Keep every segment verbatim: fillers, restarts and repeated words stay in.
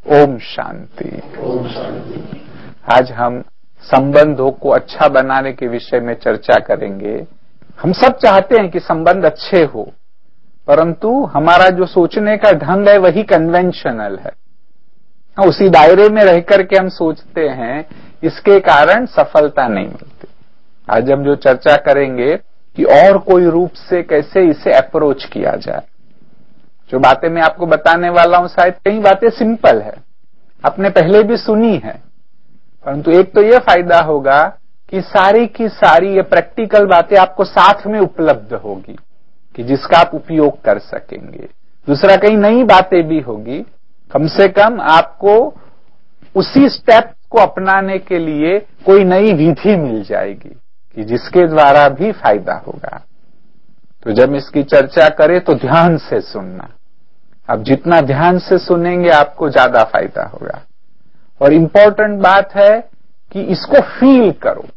ओम शांति। ओम शांति। आज हम संबंधों को अच्छा बनाने के विषय में चर्चा करेंगे। हम सब चाहते हैं कि संबंध अच्छे हो, परंतु हमारा जो सोचने का ढंग है वही कन्वेंशनल है। उसी दायरे में रह करके हम सोचते हैं, इसके कारण सफलता नहीं मिलती। आज हम जो चर्चा करेंगे कि और कोई रूप से कैसे इसे अप्रोच किया जाए। जो बातें मैं आपको बताने वाला हूं, शायद कई बातें सिंपल है, आपने पहले भी सुनी है, परंतु एक तो यह फायदा होगा कि सारी की सारी ये प्रैक्टिकल बातें आपको साथ में उपलब्ध होगी कि जिसका आप उपयोग कर सकेंगे। दूसरा, कई नई बातें भी होगी, कम से कम आपको उसी स्टेप को अपनाने के लिए कोई नई विधि मिल जाएगी कि जिसके द्वारा भी फायदा होगा। तो जब इसकी चर्चा करें तो ध्यान से सुनना। अब जितना ध्यान से सुनेंगे आपको ज्यादा फायदा होगा। और इंपॉर्टेंट बात है कि इसको फील करो।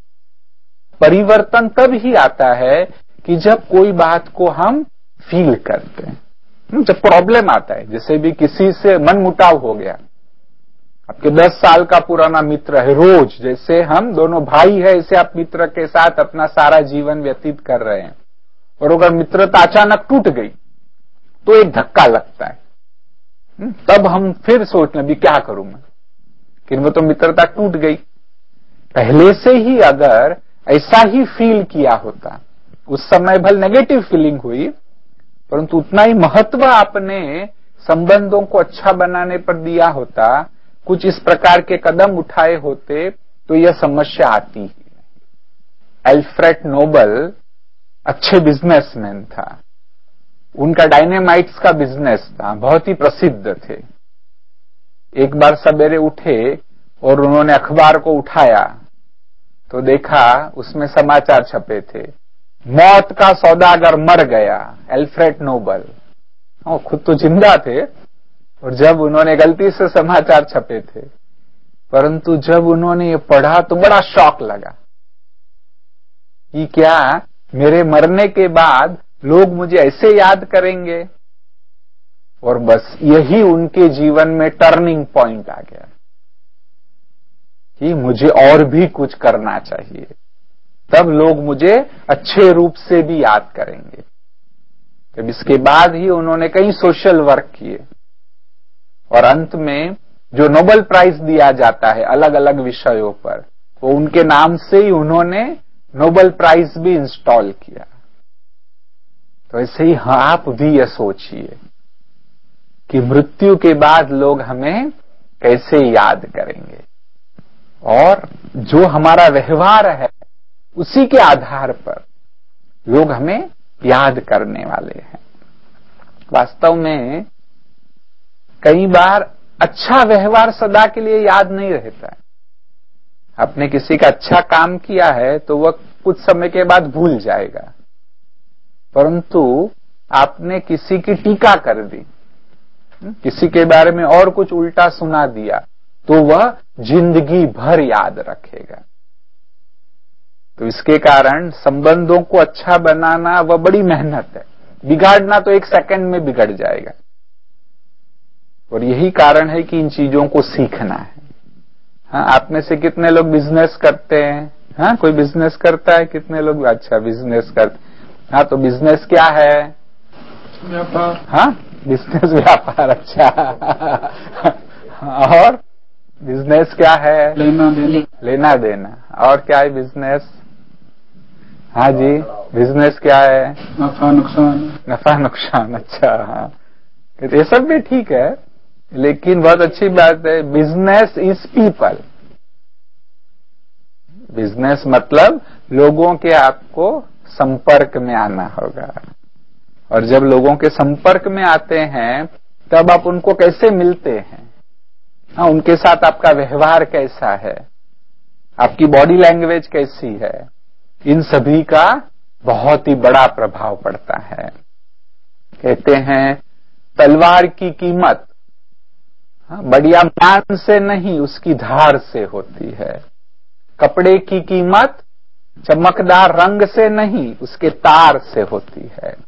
परिवर्तन तब ही आता है कि जब कोई बात को हम फील करते हैं। जब प्रॉब्लम आता है, जैसे भी किसी से मनमुटाव हो गया, आपके दस साल का पुराना मित्र है, रोज जैसे हम दोनों भाई है ऐसे आप मित्र के साथ अपना सारा जीवन व्यतीत कर रहे हैं, और अगर मित्रता अचानक टूट गई तो एक धक्का लगता है। तब हम फिर सोचना भी क्या करूं मैं, कि वो तो मित्रता टूट गई। पहले से ही अगर ऐसा ही फील किया होता, उस समय भले नेगेटिव फीलिंग हुई, परंतु उतना ही महत्व आपने संबंधों को अच्छा बनाने पर दिया होता, कुछ इस प्रकार के कदम उठाए होते, तो यह समस्या आती ही नहीं। अल्फ्रेड नोबल अच्छे बिजनेसमैन था, उनका डायनेमाइट्स का बिजनेस था, बहुत ही प्रसिद्ध थे। एक बार सवेरे उठे और उन्होंने अखबार को उठाया तो देखा उसमें समाचार छपे थे, मौत का सौदागर मर गया, अल्फ्रेड नोबल। वो खुद तो जिंदा थे, और जब उन्होंने गलती से समाचार छपे थे, परंतु जब उन्होंने ये पढ़ा तो बड़ा शॉक लगा कि क्या मेरे मरने के बाद लोग मुझे ऐसे याद करेंगे। और बस यही उनके जीवन में टर्निंग पॉइंट आ गया कि मुझे और भी कुछ करना चाहिए, तब लोग मुझे अच्छे रूप से भी याद करेंगे। तब इसके बाद ही उन्होंने कई सोशल वर्क किए, और अंत में जो नोबेल प्राइज दिया जाता है अलग अलग विषयों पर, वो उनके नाम से ही उन्होंने नोबेल प्राइज भी इंस्टॉल किया। तो ऐसे ही आप भी ये सोचिए कि मृत्यु के बाद लोग हमें कैसे याद करेंगे, और जो हमारा व्यवहार है उसी के आधार पर लोग हमें याद करने वाले हैं। वास्तव में कई बार अच्छा व्यवहार सदा के लिए याद नहीं रहता है। आपने किसी का अच्छा काम किया है तो वह कुछ समय के बाद भूल जाएगा, परंतु आपने किसी की टीका कर दी, किसी के बारे में और कुछ उल्टा सुना दिया, तो वह जिंदगी भर याद रखेगा। तो इसके कारण संबंधों को अच्छा बनाना वह बड़ी मेहनत है, बिगाड़ना तो एक सेकंड में बिगड़ जाएगा। और यही कारण है कि इन चीजों को सीखना है। हाँ, आप में से कितने लोग बिजनेस करते हैं? हाँ, कोई बिजनेस करता है? कितने लोग अच्छा बिजनेस करते? हाँ, तो बिजनेस क्या है? व्यापार। हाँ, बिजनेस व्यापार। अच्छा। और बिजनेस क्या है? लेना देना। लेना देना। और क्या है बिजनेस? हाँ जी, बिजनेस क्या है? नफा नुकसान। नफा नुकसान। अच्छा, हाँ, ये सब भी ठीक है, लेकिन बहुत अच्छी बात है, बिजनेस इज पीपल। बिजनेस मतलब लोगों के आपको संपर्क में आना होगा, और जब लोगों के संपर्क में आते हैं तब आप उनको कैसे मिलते हैं, हाँ, उनके साथ आपका व्यवहार कैसा है, आपकी बॉडी लैंग्वेज कैसी है, इन सभी का बहुत ही बड़ा प्रभाव पड़ता है। कहते हैं तलवार की कीमत बढ़िया मान से नहीं उसकी धार से होती है, कपड़े की कीमत चमकदार रंग से नहीं उसके तार से होती है।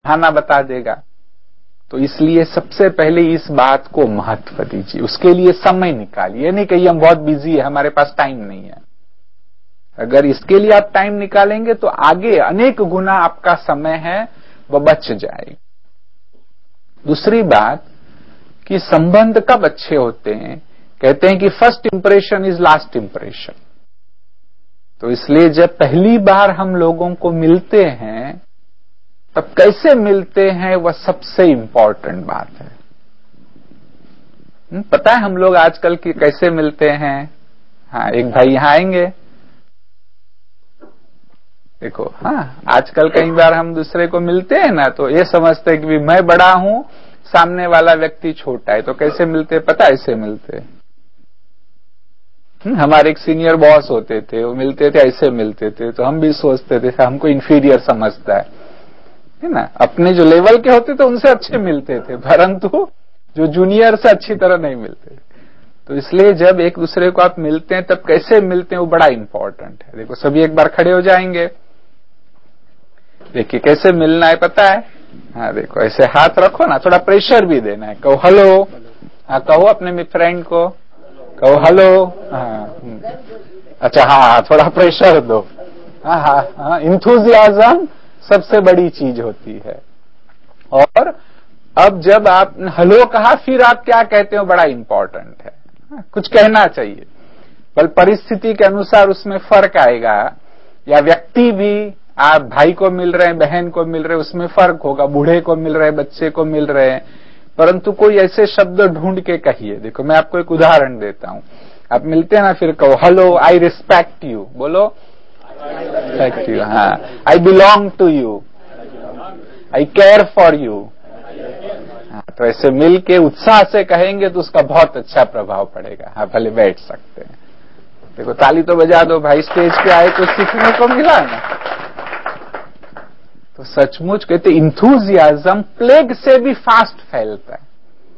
बहाना बता देगा। तो इसलिए सबसे पहले इस बात को महत्व दीजिए, उसके लिए समय निकालिए। नहीं कहिए हम बहुत बिजी है, हमारे पास टाइम नहीं है। अगर इसके लिए आप टाइम निकालेंगे तो आगे अनेक गुना आपका समय है वह बच जाएगा। दूसरी बात कि संबंध कब अच्छे होते हैं, कहते हैं कि first impression is last impression. तो इसलिए जब पहली बार हम लोगों को मिलते हैं तब कैसे मिलते हैं वह सबसे इंपॉर्टेंट बात है। पता है हम लोग आजकल की कैसे मिलते हैं? हाँ, एक भाई यहां आएंगे, देखो, हाँ आजकल कई बार हम दूसरे को मिलते हैं ना तो ये समझते हैं कि मैं बड़ा हूं, सामने वाला व्यक्ति छोटा है। तो कैसे मिलते, पता ऐसे मिलते। हमारे एक सीनियर बॉस होते थे, वो मिलते थे ऐसे मिलते थे, तो हम भी सोचते थे हमको इंफीरियर समझता है है ना। अपने जो लेवल के होते थे उनसे अच्छे मिलते थे, परंतु जो जूनियर से अच्छी तरह नहीं मिलते। तो इसलिए जब एक दूसरे को आप मिलते हैं तब कैसे मिलते हैं वो बड़ा इंपॉर्टेंट है। देखो सभी एक बार खड़े हो जाएंगे, देखिए कैसे मिलना है पता है। हाँ देखो ऐसे हाथ रखो ना, थोड़ा प्रेशर भी देना है, कहो हेलो। हाँ कहो अपने फ्रेंड को, कहो हेलो। हाँ अच्छा, हाँ थोड़ा प्रेशर दो। हाँ हाँ हाँ, इंथुजियाज्म सबसे बड़ी चीज होती है। और अब जब आप हेलो कहा फिर आप क्या कहते हो बड़ा इंपॉर्टेंट है। कुछ कहना चाहिए, बल परिस्थिति के अनुसार उसमें फर्क आएगा, या व्यक्ति भी, आप भाई को मिल रहे हैं, बहन को मिल रहे हैं, उसमें फर्क होगा, बूढ़े को मिल रहे हैं, बच्चे को मिल रहे हैं। परंतु कोई ऐसे शब्द ढूंढ के कहिए। देखो मैं आपको एक उदाहरण देता हूं, आप मिलते हैं ना, फिर कहो हेलो, आई रिस्पेक्ट यू, बोलो रिस्पेक्ट यू। हाँ, I belong to you, I care for you. हाँ, तो ऐसे मिल के उत्साह से कहेंगे तो उसका बहुत अच्छा प्रभाव पड़ेगा। हाँ भले बैठ सकते हैं। देखो ताली तो बजा दो भाई, स्टेज पे आए तो सीखने को मिला ना। तो सचमुच कहते इंथुजियाज्म प्लेग से भी फास्ट फैलता है,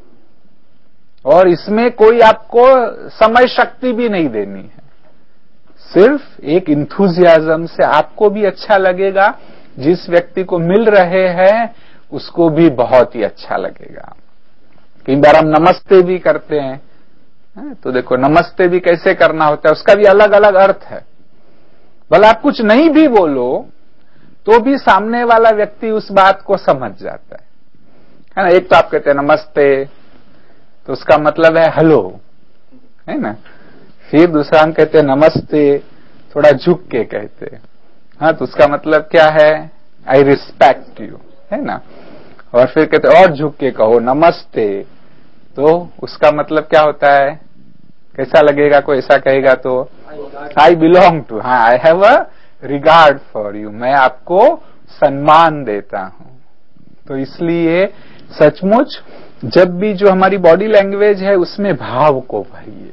और इसमें कोई आपको समय शक्ति भी नहीं देनी है। सिर्फ एक इंथुजियाज्म से आपको भी अच्छा लगेगा, जिस व्यक्ति को मिल रहे हैं उसको भी बहुत ही अच्छा लगेगा। कई बार हम नमस्ते भी करते हैं, तो देखो नमस्ते भी कैसे करना होता है, उसका भी अलग अलग अर्थ है। भले आप कुछ नहीं भी बोलो तो भी सामने वाला व्यक्ति उस बात को समझ जाता है, है ना। एक तो आप कहते हैं नमस्ते, तो उसका मतलब है हेलो, है ना। फिर दूसरा हम कहते हैं नमस्ते, थोड़ा झुक के कहते हैं, हाँ, तो उसका मतलब क्या है, आई रिस्पेक्ट यू, है ना। और फिर कहते और झुक के कहो नमस्ते, तो उसका मतलब क्या होता है, कैसा लगेगा, कोई ऐसा कहेगा तो आई बिलोंग टू, हाँ I have a regard for you, मैं आपको सम्मान देता हूं। तो इसलिए सचमुच जब भी जो हमारी बॉडी लैंग्वेज है उसमें भाव को भरिए,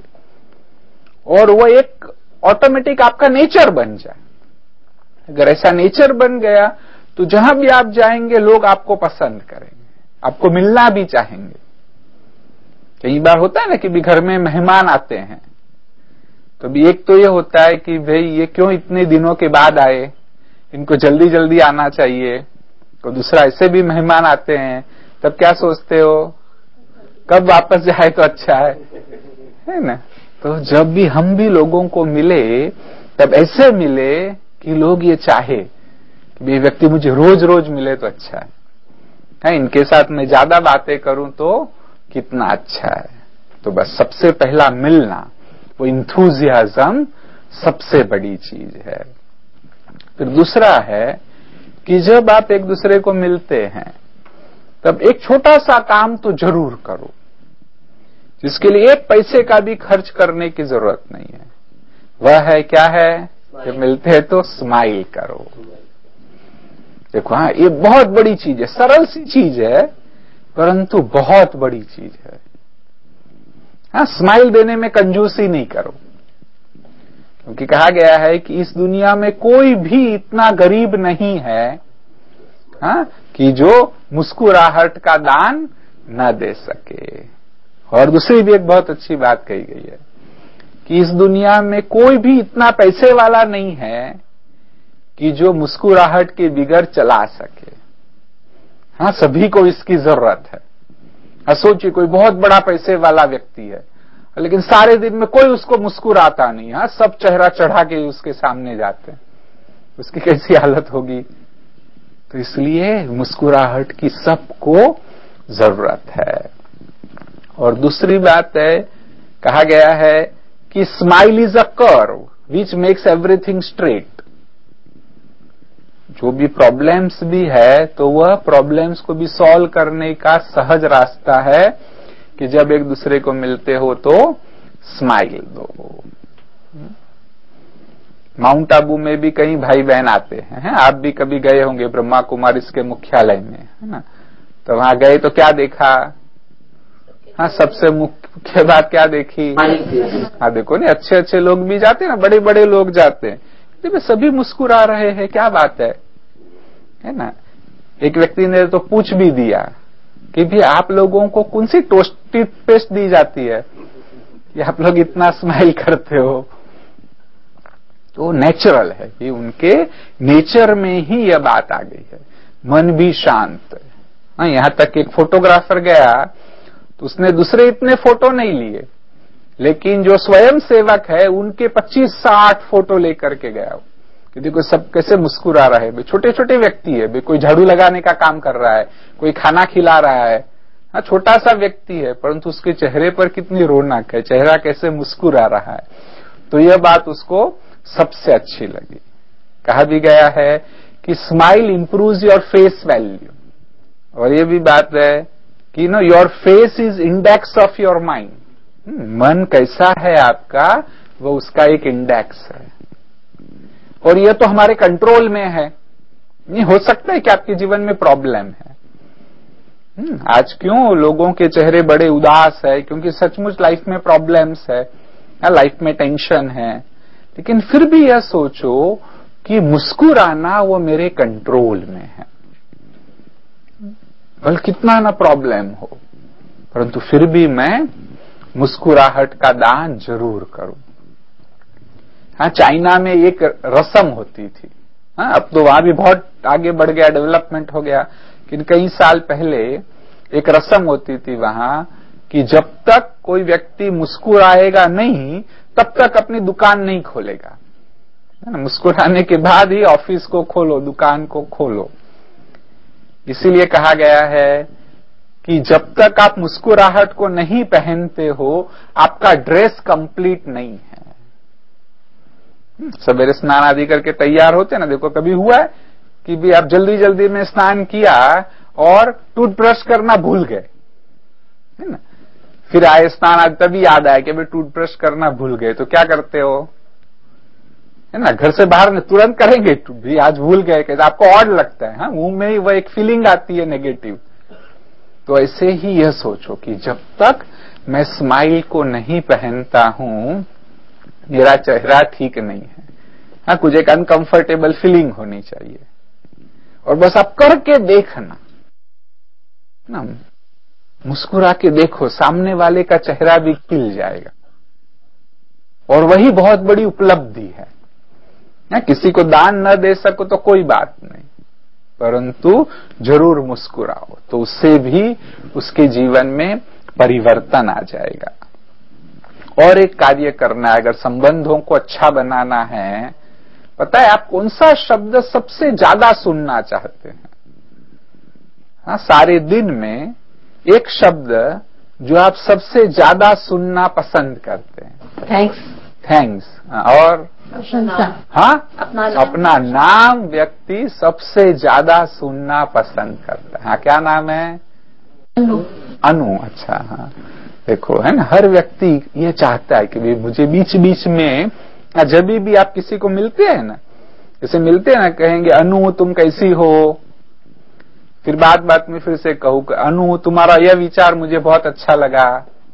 और वो एक ऑटोमेटिक आपका नेचर बन जाए। अगर ऐसा नेचर बन गया तो जहां भी आप जाएंगे लोग आपको पसंद करेंगे, आपको मिलना भी चाहेंगे। कई बार होता है ना कि भी घर में मेहमान आते हैं, तो भी एक तो ये होता है कि भाई ये क्यों इतने दिनों के बाद आए, इनको जल्दी जल्दी आना चाहिए। तो दूसरा ऐसे भी मेहमान आते हैं, तब क्या सोचते हो, कब वापस जाए तो अच्छा है, है ना। तो जब भी हम भी लोगों को मिले तब ऐसे मिले कि लोग ये चाहे कि ये व्यक्ति मुझे रोज रोज मिले तो अच्छा है, है इनके साथ मैं ज्यादा बातें करूं तो कितना अच्छा है। तो बस सबसे पहला मिलना, वो इंथुजियाज्म सबसे बड़ी चीज है। फिर दूसरा है कि जब आप एक दूसरे को मिलते हैं तब एक छोटा सा काम तो जरूर करो, जिसके लिए एक पैसे का भी खर्च करने की जरूरत नहीं है। वह है क्या है, जब मिलते हैं तो स्माइल करो। देखो हाँ, ये बहुत बड़ी चीज है, सरल सी चीज है परंतु बहुत बड़ी चीज है। हाँ, स्माइल देने में कंजूसी नहीं करो, क्योंकि कहा गया है कि इस दुनिया में कोई भी इतना गरीब नहीं है, हाँ, कि जो मुस्कुराहट का दान न दे सके। और दूसरी भी एक बहुत अच्छी बात कही गई है कि इस दुनिया में कोई भी इतना पैसे वाला नहीं है कि जो मुस्कुराहट के बिगर चला सके। हाँ, सभी को इसकी जरूरत है। हाँ, सोचिए कोई बहुत बड़ा पैसे वाला व्यक्ति है, लेकिन सारे दिन में कोई उसको मुस्कुराता नहीं। हाँ, सब चेहरा चढ़ा के उसके सामने जाते हैं, उसकी कैसी हालत होगी। तो इसलिए मुस्कुराहट की सबको जरूरत है। और दूसरी बात है, कहा गया है कि smile is a curve which makes everything straight. जो भी प्रॉब्लम्स भी है तो वह प्रॉब्लम्स को भी सॉल्व करने का सहज रास्ता है कि जब एक दूसरे को मिलते हो तो स्माइल दो। माउंट आबू में भी कई भाई बहन आते हैं, हैं? आप भी कभी गए होंगे ब्रह्मा कुमारी इसके मुख्यालय में, है ना। तो वहां गए तो क्या देखा? हाँ, सबसे मुख्य बात क्या देखी? हाँ, देखो नहीं, अच्छे अच्छे लोग भी जाते हैं ना, बड़े बड़े लोग जाते हैं, तो सभी मुस्कुरा रहे हैं, क्या बात है है ना। एक व्यक्ति ने तो पूछ भी दिया कि भी आप लोगों को कौन सी टूथपेस्ट दी जाती है कि आप लोग इतना स्माइल करते हो। तो नेचुरल है कि उनके नेचर में ही यह बात आ गई है। मन भी शांत है। यहां तक एक फोटोग्राफर गया तो उसने दूसरे इतने फोटो नहीं लिए, लेकिन जो स्वयं सेवक है उनके पच्चीस साठ फोटो लेकर के गया कि देखो सब कैसे मुस्कुरा रहे हैं। छोटे छोटे व्यक्ति है, कोई झाड़ू लगाने का काम कर रहा है, कोई खाना खिला रहा है, हाँ, छोटा सा व्यक्ति है, परंतु उसके चेहरे पर कितनी रौनक है, चेहरा कैसे मुस्कुरा रहा है। तो यह बात उसको सबसे अच्छी लगी। कहा भी गया है कि smile improves your face value, और यह भी बात है कि know your face is index of your mind. मन कैसा है आपका, वो उसका एक इंडेक्स है, और यह तो हमारे कंट्रोल में है। नहीं हो सकता है कि आपके जीवन में प्रॉब्लम है। आज क्यों लोगों के चेहरे बड़े उदास है? क्योंकि सचमुच लाइफ में प्रॉब्लम्स है, लाइफ में टेंशन है। लेकिन फिर भी यह सोचो कि मुस्कुराना वो मेरे कंट्रोल में है। भले कितना ना प्रॉब्लम हो, परंतु फिर भी मैं मुस्कुराहट का दान जरूर करूं। हाँ, चाइना में एक रस्म होती थी। हाँ, अब तो वहां भी बहुत आगे बढ़ गया, डेवलपमेंट हो गया, लेकिन कई साल पहले एक रस्म होती थी वहां कि जब तक कोई व्यक्ति मुस्कुराएगा नहीं तब तक अपनी दुकान नहीं खोलेगा। मुस्कुराने के बाद ही ऑफिस को खोलो, दुकान को खोलो। इसीलिए कहा गया है कि जब तक आप मुस्कुराहट को नहीं पहनते हो आपका ड्रेस कंप्लीट नहीं है। सवेरे स्नान आदि करके तैयार होते ना, देखो कभी हुआ है कि भी आप जल्दी जल्दी में स्नान किया और टूथब्रश करना भूल गए, है ना। फिर आए स्नान आदि, तभी याद आया कि भाई टूथब्रश करना भूल गए, तो क्या करते हो, है ना, घर से बाहर तुरंत करेंगे, भी आज भूल गए, कहते आपको ऑड लगता है। हाँ, मुंह में ही वह एक फीलिंग आती है नेगेटिव। तो ऐसे ही यह सोचो कि जब तक मैं स्माइल को नहीं पहनता हूं मेरा चेहरा ठीक नहीं है। हाँ, कुछ एक अनकंफर्टेबल फीलिंग होनी चाहिए, और बस आप करके देखना ना, मुस्कुरा के देखो, सामने वाले का चेहरा भी खिल जाएगा, और वही बहुत बड़ी उपलब्धि है। ना, किसी को दान न दे सको तो कोई बात नहीं, परंतु जरूर मुस्कुराओ, तो उससे भी उसके जीवन में परिवर्तन आ जाएगा। और एक कार्य करना है, अगर संबंधों को अच्छा बनाना है, पता है आप कौन सा शब्द सबसे ज्यादा सुनना चाहते हैं? हाँ, सारे दिन में एक शब्द जो आप सबसे ज्यादा सुनना पसंद करते हैं। थैंक्स। थैंक्स। और हाँ, अपना नाम, अपना नाम व्यक्ति सबसे ज्यादा सुनना पसंद करता है। हाँ, क्या नाम है? अनु। अनु। अच्छा, हाँ, देखो है ना, हर व्यक्ति ये चाहता है कि भी मुझे बीच बीच में, जब भी आप किसी को मिलते हैं ना, जैसे मिलते हैं ना, कहेंगे अनु तुम कैसी हो, फिर बात बात में फिर से कहूँ अनु तुम्हारा यह विचार मुझे बहुत अच्छा लगा,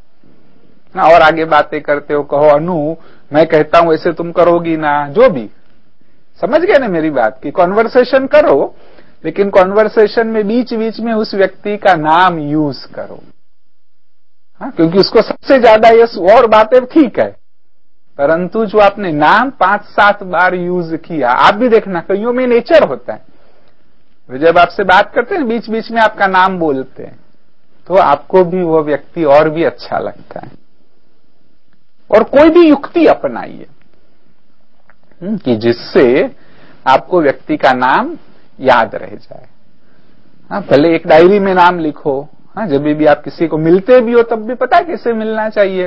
और आगे बातें करते हो, कहो अनु मैं कहता हूं ऐसे तुम करोगी ना, जो भी। समझ गए ना मेरी बात की? कॉन्वर्सेशन करो, लेकिन कॉन्वर्सेशन में बीच बीच में उस व्यक्ति का नाम यूज करो। हाँ, क्योंकि उसको सबसे ज्यादा ये और बातें ठीक है, परंतु जो आपने नाम पांच सात बार यूज किया, आप भी देखना कईयों में नेचर होता है, जब आपसे बात करते हैं बीच बीच में आपका नाम बोलते हैं तो आपको भी वो व्यक्ति और भी अच्छा लगता है। और कोई भी युक्ति अपनाइए कि जिससे आपको व्यक्ति का नाम याद रह जाए। हाँ, भले एक डायरी में नाम लिखो। हाँ, जब भी आप किसी को मिलते भी हो तब भी पता है कैसे मिलना चाहिए,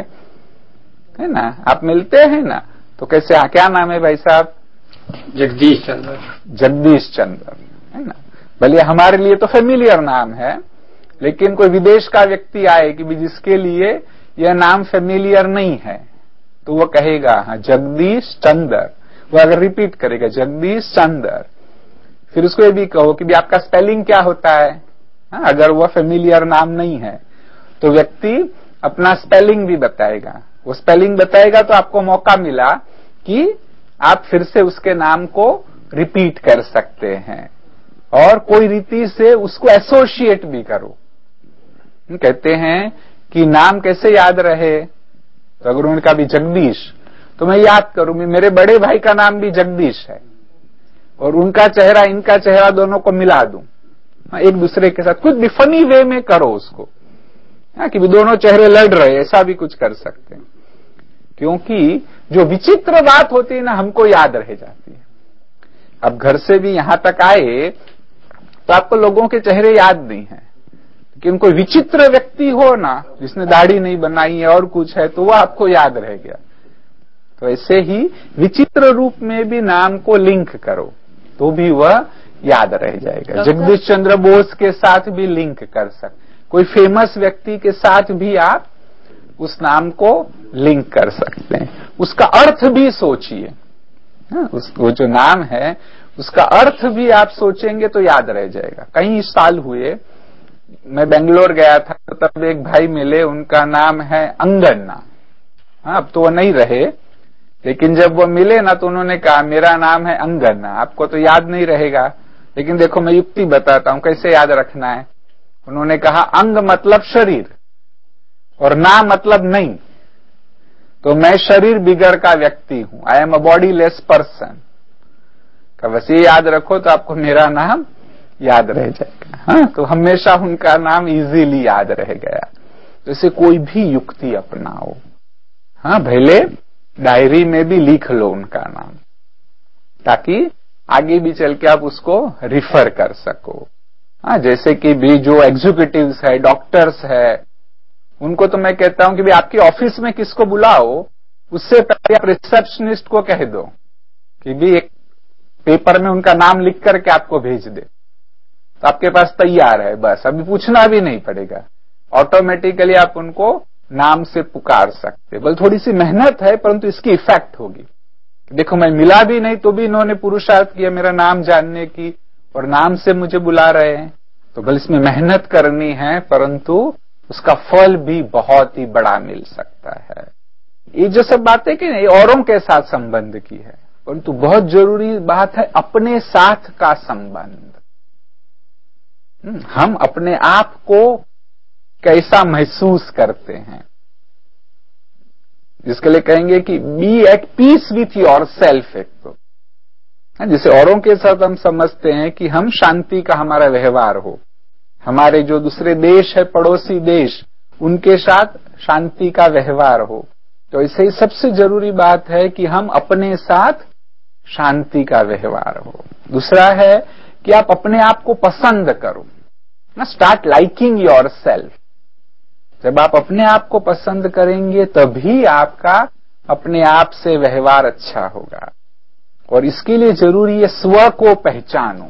है ना। आप मिलते हैं ना तो कैसे, हाँ, क्या नाम है भाई साहब? जगदीश चंद्र। जगदीश चंद्र, है ना। भले हमारे लिए तो फेमिलियर नाम है, लेकिन कोई विदेश का व्यक्ति आए कि भी जिसके लिए यह नाम फेमिलियर नहीं है तो वो कहेगा हाँ जगदीश चंद्र। वो अगर रिपीट करेगा जगदीश चंद्र, फिर उसको ये भी कहो कि भी आपका स्पेलिंग क्या होता है। हाँ, अगर वो फेमिलियर नाम नहीं है तो व्यक्ति अपना स्पेलिंग भी बताएगा। वो स्पेलिंग बताएगा तो आपको मौका मिला कि आप फिर से उसके नाम को रिपीट कर सकते हैं और कोई रीति से उसको एसोसिएट भी करो। कहते हैं कि नाम कैसे याद रहे, तो अगर उनका भी जगदीश तो मैं याद करूं मेरे बड़े भाई का नाम भी जगदीश है और उनका चेहरा इनका चेहरा दोनों को मिला दूं, एक दूसरे के साथ कुछ भी फनी वे में करो उसको, हाँ, कि भी दोनों चेहरे लड़ रहे, ऐसा भी कुछ कर सकते हैं। क्योंकि जो विचित्र बात होती है ना हमको याद रह जाती है। अब घर से भी यहां तक आए तो आपको लोगों के चेहरे याद नहीं है, लेकिन कोई विचित्र व्यक्ति हो ना जिसने दाढ़ी नहीं बनाई है और कुछ है तो वो आपको याद रह गया। तो ऐसे ही विचित्र रूप में भी नाम को लिंक करो तो भी वह याद रह जाएगा। जगदीश चंद्र बोस के साथ भी लिंक कर सकते, कोई फेमस व्यक्ति के साथ भी आप उस नाम को लिंक कर सकते हैं। उसका अर्थ भी सोचिए, वो जो नाम है उसका अर्थ भी आप सोचेंगे तो याद रह जाएगा। कई साल हुए मैं बेंगलोर गया था तो तब एक भाई मिले, उनका नाम है अंगन्ना। हाँ, अब तो वो नहीं रहे, लेकिन जब वो मिले ना तो उन्होंने कहा मेरा नाम है अंगन्ना। आपको तो याद नहीं रहेगा, लेकिन देखो मैं युक्ति बताता हूं कैसे याद रखना है। उन्होंने कहा अंग मतलब शरीर और ना मतलब नहीं, तो मैं शरीर बिगड़ का व्यक्ति हूं, I am a body less person. बस ये याद रखो तो आपको मेरा नाम याद रह जाएगा। हाँ, तो हमेशा उनका नाम इजीली याद रह गया। जैसे कोई भी युक्ति अपनाओ, हाँ, भले डायरी में भी लिख लो उनका नाम, ताकि आगे भी चल के आप उसको रिफर कर सको। हाँ, जैसे कि भी जो एग्जीक्यूटिव्स है, डॉक्टर्स है, उनको तो मैं कहता हूं कि भी आपके ऑफिस में किसको बुलाओ उससे पहले आप रिसेप्शनिस्ट को कह दो कि भी एक पेपर में उनका नाम लिख करके आपको भेज दे, तो आपके पास तैयार है, बस अभी पूछना भी नहीं पड़ेगा, ऑटोमेटिकली आप उनको नाम से पुकार सकते। बल थोड़ी सी मेहनत है परंतु इसकी इफेक्ट होगी। देखो मैं मिला भी नहीं तो भी इन्होंने पुरुषार्थ किया मेरा नाम जानने की और नाम से मुझे बुला रहे हैं, तो बल इसमें मेहनत करनी है परंतु उसका फल भी बहुत ही बड़ा मिल सकता है। ये जो सब बातें की नहीं औरों के साथ संबंध की है, परंतु बहुत जरूरी बात है अपने साथ का संबंध। हम अपने आप को कैसा महसूस करते हैं, जिसके लिए कहेंगे कि be at peace with yourself. एक तो जिसे औरों के साथ हम समझते हैं कि हम शांति का हमारा व्यवहार हो, हमारे जो दूसरे देश है पड़ोसी देश उनके साथ शांति का व्यवहार हो, तो इसे सबसे जरूरी बात है कि हम अपने साथ शांति का व्यवहार हो। दूसरा है कि आप अपने आप को पसंद करो ना, स्टार्ट लाइकिंग योर सेल्फ। जब आप अपने आप को पसंद करेंगे तभी आपका अपने आप से व्यवहार अच्छा होगा। और इसके लिए जरूरी है स्व को पहचानो।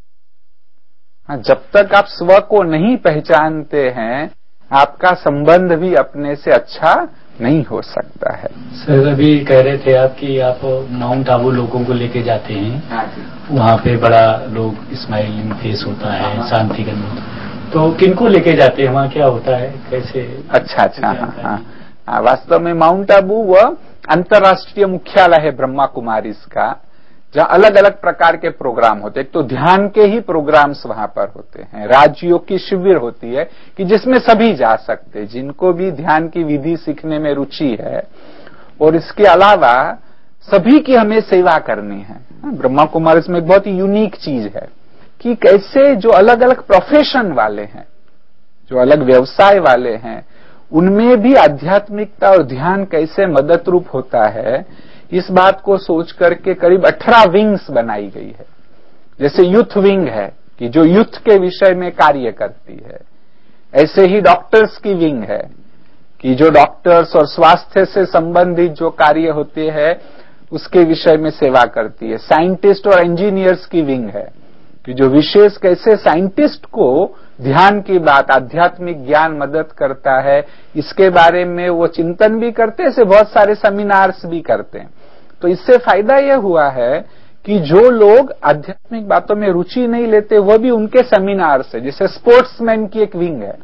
जब तक आप स्व को नहीं पहचानते हैं आपका संबंध भी अपने से अच्छा नहीं हो सकता है। सर अभी कह रहे थे आप कि आप माउंट आबू लोगों को लेके जाते हैं, वहाँ पे बड़ा लोग स्माइलिंग फेस होता है, शांति का, तो किनको लेके जाते हैं, वहाँ क्या होता है, कैसे? अच्छा अच्छा हाँ हाँ हाँ, वास्तव में माउंट आबू वह अंतर्राष्ट्रीय मुख्यालय है ब्रह्मा कुमारीज का, जहाँ अलग अलग प्रकार के प्रोग्राम होते हैं। एक तो ध्यान के ही प्रोग्राम्स वहां पर होते हैं, राजयोग की शिविर होती है कि जिसमें सभी जा सकते हैं जिनको भी ध्यान की विधि सीखने में रुचि है, और इसके अलावा सभी की हमें सेवा करनी है। ब्रह्मा कुमारीज में एक बहुत ही यूनिक चीज है कि कैसे जो अलग अलग प्रोफेशन वाले हैं, जो अलग व्यवसाय वाले हैं, उनमें भी आध्यात्मिकता और ध्यान कैसे मदद रूप होता है, इस बात को सोच करके करीब अठारह विंग्स बनाई गई है। जैसे यूथ विंग है कि जो यूथ के विषय में कार्य करती है, ऐसे ही डॉक्टर्स की विंग है कि जो डॉक्टर्स और स्वास्थ्य से संबंधित जो कार्य होते हैं उसके विषय में सेवा करती है। साइंटिस्ट और इंजीनियर्स की विंग है कि जो विशेष कैसे साइंटिस्ट को ध्यान की बात, आध्यात्मिक ज्ञान मदद करता है, इसके बारे में वो चिंतन भी करते हैं, ऐसे बहुत सारे सेमिनार्स भी करते हैं। तो इससे फायदा यह हुआ है कि जो लोग आध्यात्मिक बातों में रुचि नहीं लेते वो भी उनके सेमिनार से, जैसे स्पोर्ट्समैन की एक विंग है,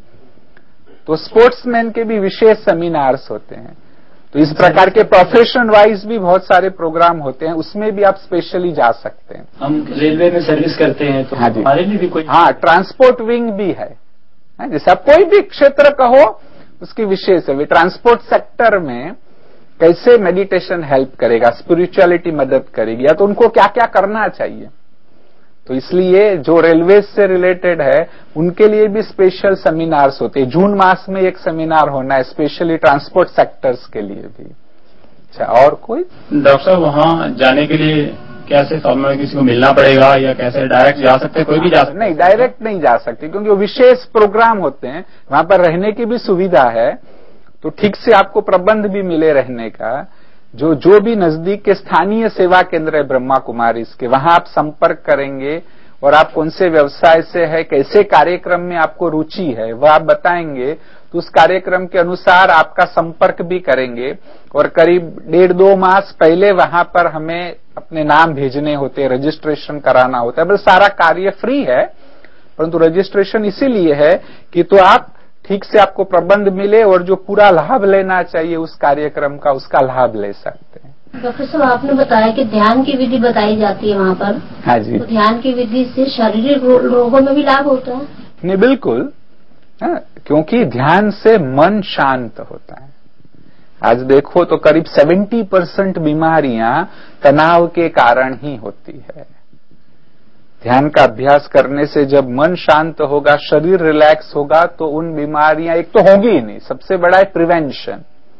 तो स्पोर्ट्समैन के भी विशेष सेमिनार्स होते हैं। तो इस प्रकार के प्रोफेशन वाइज भी बहुत सारे प्रोग्राम होते हैं, उसमें भी आप स्पेशली जा सकते हैं। हम रेलवे में सर्विस करते हैं तो हाँ हमारे लिए भी कोई, हाँ, ट्रांसपोर्ट विंग भी है। जैसे आप कोई भी क्षेत्र कहो उसकी विशेष है। ट्रांसपोर्ट सेक्टर में कैसे मेडिटेशन हेल्प करेगा, स्पिरिचुअलिटी मदद करेगी, या तो उनको क्या क्या करना चाहिए। तो इसलिए जो रेलवे से रिलेटेड है उनके लिए भी स्पेशल सेमिनार्स होते हैं। जून मास में एक सेमिनार होना है स्पेशली ट्रांसपोर्ट सेक्टर्स के लिए भी। अच्छा, और कोई? डॉक्टर साहब, वहाँ जाने के लिए कैसे फॉर्मल किसी को मिलना पड़ेगा या कैसे डायरेक्ट जा सकते हैं? कोई भी जा सकते? नहीं, डायरेक्ट नहीं जा सकते, क्योंकि वो विशेष प्रोग्राम होते हैं, वहां पर रहने की भी सुविधा है, तो ठीक से आपको प्रबंध भी मिले रहने का। जो जो भी नजदीक के स्थानीय सेवा केंद्र है ब्रह्मा कुमारीज के, वहां आप संपर्क करेंगे और आप कौन से व्यवसाय से है, कैसे कार्यक्रम में आपको रुचि है, वह आप बताएंगे, तो उस कार्यक्रम के अनुसार आपका संपर्क भी करेंगे। और करीब डेढ़ दो मास पहले वहां पर हमें अपने नाम भेजने होते हैं, रजिस्ट्रेशन कराना होता है। बस सारा कार्य फ्री है, परंतु रजिस्ट्रेशन इसीलिए है कि तो आप ठीक से आपको प्रबंध मिले और जो पूरा लाभ लेना चाहिए उस कार्यक्रम का, उसका लाभ ले सकते हैं। डॉक्टर साहब, आपने बताया कि ध्यान की विधि बताई जाती है वहाँ पर। हाँ जी। तो ध्यान की विधि से शारीरिक रोगों में भी लाभ होता है? नहीं, बिल्कुल। हाँ, क्योंकि ध्यान से मन शांत होता है। आज देखो तो करीब सत्तर परसेंट बीमारियां तनाव के कारण ही होती है। ध्यान का अभ्यास करने से जब मन शांत होगा, शरीर रिलैक्स होगा, तो उन बीमारियां एक तो होंगी ही नहीं, सबसे बड़ा है प्रिवेंशन।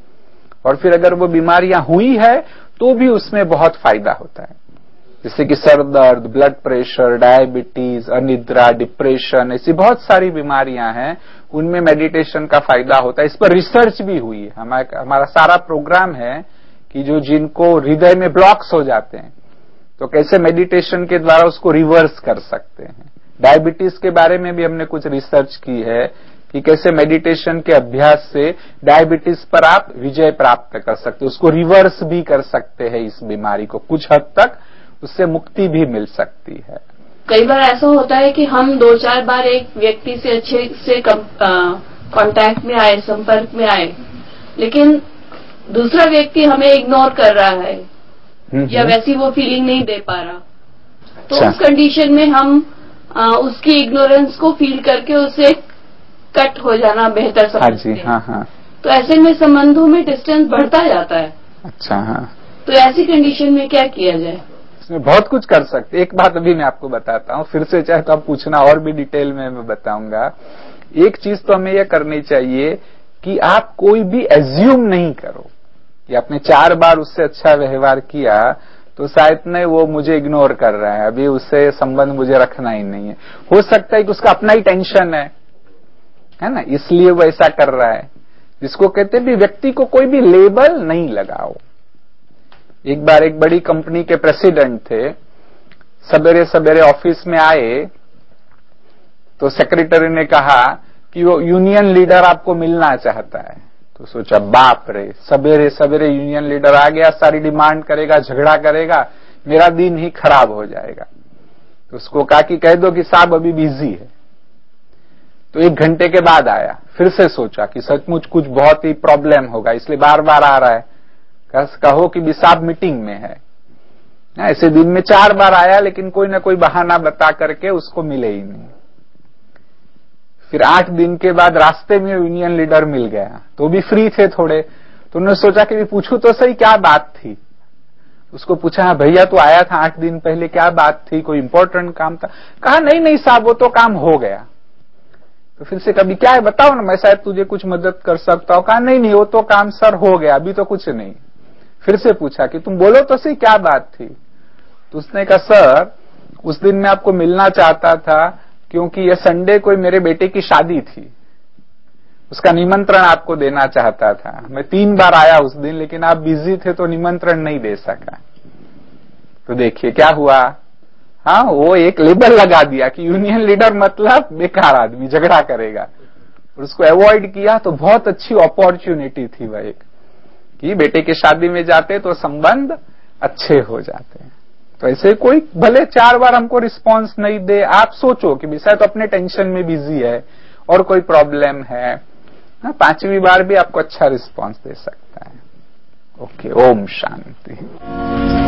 और फिर अगर वो बीमारियां हुई है तो भी उसमें बहुत फायदा होता है, जैसे कि सर दर्द, ब्लड प्रेशर, डायबिटीज, अनिद्रा, डिप्रेशन, ऐसी बहुत सारी बीमारियां हैं, उनमें मेडिटेशन का फायदा होता है। इस पर रिसर्च भी हुई है। हमारा हमारा सारा प्रोग्राम है कि जो जिनको हृदय में ब्लॉक्स हो जाते हैं तो कैसे मेडिटेशन के द्वारा उसको रिवर्स कर सकते हैं। डायबिटीज के बारे में भी हमने कुछ रिसर्च की है कि कैसे मेडिटेशन के अभ्यास से डायबिटीज पर आप विजय प्राप्त कर सकते, उसको रिवर्स भी कर सकते हैं। इस बीमारी को कुछ हद तक उससे मुक्ति भी मिल सकती है। कई बार ऐसा होता है कि हम दो चार बार एक व्यक्ति से अच्छे से कांटेक्ट में आए, संपर्क में आए, लेकिन दूसरा व्यक्ति हमें इग्नोर कर रहा है या वैसी वो फीलिंग नहीं दे पा रहा, तो उस कंडीशन में हम आ, उसकी इग्नोरेंस को फील करके उसे कट हो जाना बेहतर समझते हैं। हाँ हाँ। तो ऐसे में संबंधों में डिस्टेंस बढ़ता जाता है। अच्छा, हाँ। तो ऐसी कंडीशन में क्या किया जाए? इसमें बहुत कुछ कर सकते। एक बात अभी मैं आपको बताता हूँ, फिर से चाहे तो आप पूछना, और भी डिटेल में मैं बताऊंगा। एक चीज तो हमें यह करनी चाहिए कि आप कोई भी एज्यूम नहीं करो कि आपने चार बार उससे अच्छा व्यवहार किया तो शायद नहीं वो मुझे इग्नोर कर रहा है, अभी उससे संबंध मुझे रखना ही नहीं है। हो सकता है कि उसका अपना ही टेंशन है, है ना, इसलिए वो ऐसा कर रहा है। जिसको कहते हैं भी व्यक्ति को कोई भी लेबल नहीं लगाओ। एक बार एक बड़ी कंपनी के प्रेसिडेंट थे, सवेरे सवेरे ऑफिस में आए तो सेक्रेटरी ने कहा कि वो यूनियन लीडर आपको मिलना चाहता है। तो सोचा बाप रे, सवेरे सवेरे यूनियन लीडर आ गया, सारी डिमांड करेगा, झगड़ा करेगा, मेरा दिन ही खराब हो जाएगा। तो उसको कहा कि कह दो कि साहब अभी बिजी है। तो एक घंटे के बाद आया, फिर से सोचा कि सचमुच कुछ बहुत ही प्रॉब्लम होगा, इसलिए बार बार आ रहा है, कहो कि भी साहब मीटिंग में है। ऐसे दिन में चार बार आया, लेकिन कोई ना कोई बहाना बता करके उसको मिले ही नहीं। फिर आठ दिन के बाद रास्ते में यूनियन लीडर मिल गया, तो भी फ्री थे थोड़े, तो उन्होंने सोचा कि भी पूछूं तो सही क्या बात थी। उसको पूछा, हाँ भैया तो आया था आठ दिन पहले, क्या बात थी, कोई इंपॉर्टेंट काम था? कहा नहीं नहीं साहब, वो तो काम हो गया। तो फिर से कभी क्या है बताओ ना, मैं शायद तुझे कुछ मदद कर सकता हूं। कहा नहीं नहीं वो तो काम सर हो गया, अभी तो कुछ नहीं। फिर से पूछा कि तुम बोलो तो सही क्या बात थी? तो उसने कहा सर उस दिन मैं आपको मिलना चाहता था क्योंकि ये संडे को मेरे बेटे की शादी थी, उसका निमंत्रण आपको देना चाहता था। मैं तीन बार आया उस दिन, लेकिन आप बिजी थे तो निमंत्रण नहीं दे सका। तो देखिए क्या हुआ, हाँ वो एक लेबल लगा दिया कि यूनियन लीडर मतलब बेकार आदमी, झगड़ा करेगा, और उसको अवॉइड किया। तो बहुत अच्छी अपॉर्चुनिटी थी वह एक, कि बेटे की शादी में जाते तो संबंध अच्छे हो जाते हैं। तो ऐसे कोई भले चार बार हमको रिस्पांस नहीं दे, आप सोचो कि शायद तो अपने टेंशन में बिजी है और कोई प्रॉब्लम है, पांचवी बार भी आपको अच्छा रिस्पांस दे सकता है। ओके, ओम शांति।